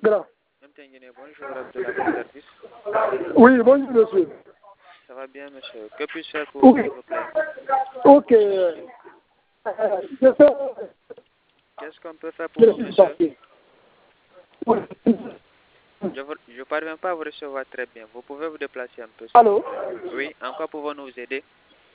Grand. Bonjour, Abdullah, votre service. Oui, bonjour, monsieur. Ça va bien, monsieur. Que puis-je faire pour vous, s'il vous plaît? Ok. Qu'est-ce qu'on peut faire pour vous, monsieur? Je ne parviens pas à vous recevoir très bien. Vous pouvez vous déplacer un peu. Allô? Oui, encore pouvons-nous vous aider?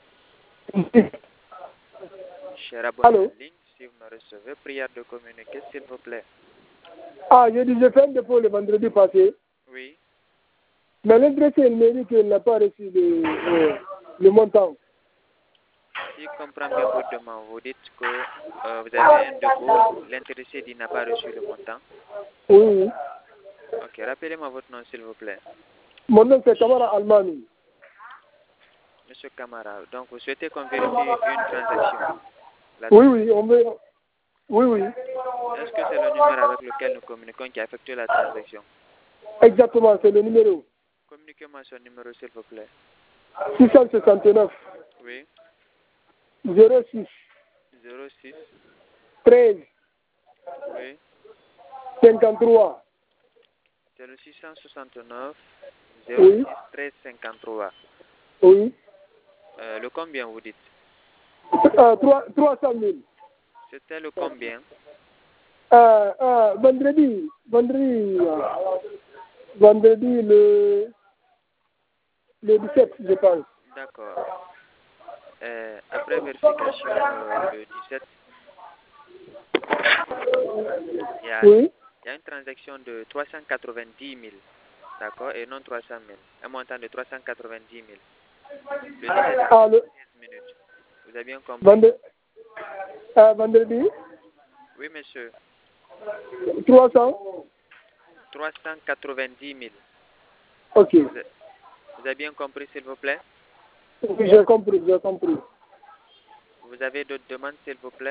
Cher abonné en ligne, si vous me recevez, prière de communiquer, s'il vous plaît. Ah, j'ai fait un dépôt le vendredi passé. Oui. Mais l'intéressé, il m'a dit qu'il n'a pas reçu le montant. Si je comprends bien votre demande, vous dites que vous avez un dépôt, l'intéressé dit n'a pas reçu le montant. Oui. Ok, rappelez-moi votre nom, s'il vous plaît. Mon nom, c'est Kamara Almani. Monsieur Kamara, donc vous souhaitez qu'on vérifie une transaction? Oui, on veut. Oui. Est-ce que c'est le numéro avec lequel nous communiquons qui a effectué la transaction? Exactement, c'est le numéro. Communiquez-moi son numéro, s'il vous plaît. 669. Oui. 06. 06. 13. Oui. 53. C'est le 669 06 Oui. 13 53. Oui. Le combien vous dites? 300 000. C'était le combien? Vendredi le 17, je pense. D'accord. Après vérification, le 17, il y a une transaction de 390 000. D'accord? Et non 300 000. Un montant de 390 000. Le 17 à 16 minutes. Vous avez bien compris? Vendredi? Oui, monsieur. 300? 390 000. Ok. Vous avez bien compris, s'il vous plaît? Oui, j'ai compris. Vous avez d'autres demandes, s'il vous plaît?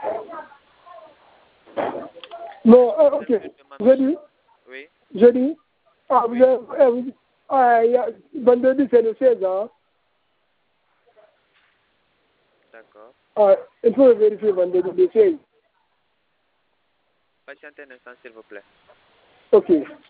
Non, ok. Jeudi? Oui. Jeudi? Vendredi, c'est le 16, hein? D'accord. Il faut vérifier vendredi le 16. Patientez un instant, s'il vous plaît. Ok.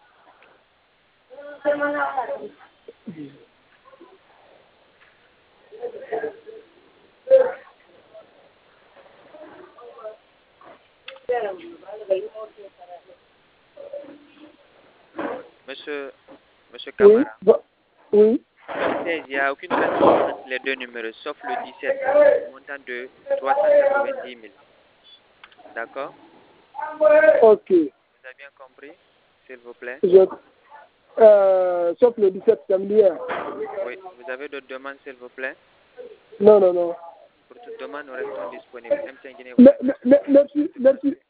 Monsieur Kamara. Oui. Le 16, il n'y a aucune transaction entre les deux numéros, sauf le 17, montant de 390 000. D'accord? Ok. Vous avez bien compris, s'il vous plaît? Sauf le 17 samedi. Oui. Vous avez d'autres demandes, s'il vous plaît? Non. Pour toute demande, nous restons disponibles. Merci.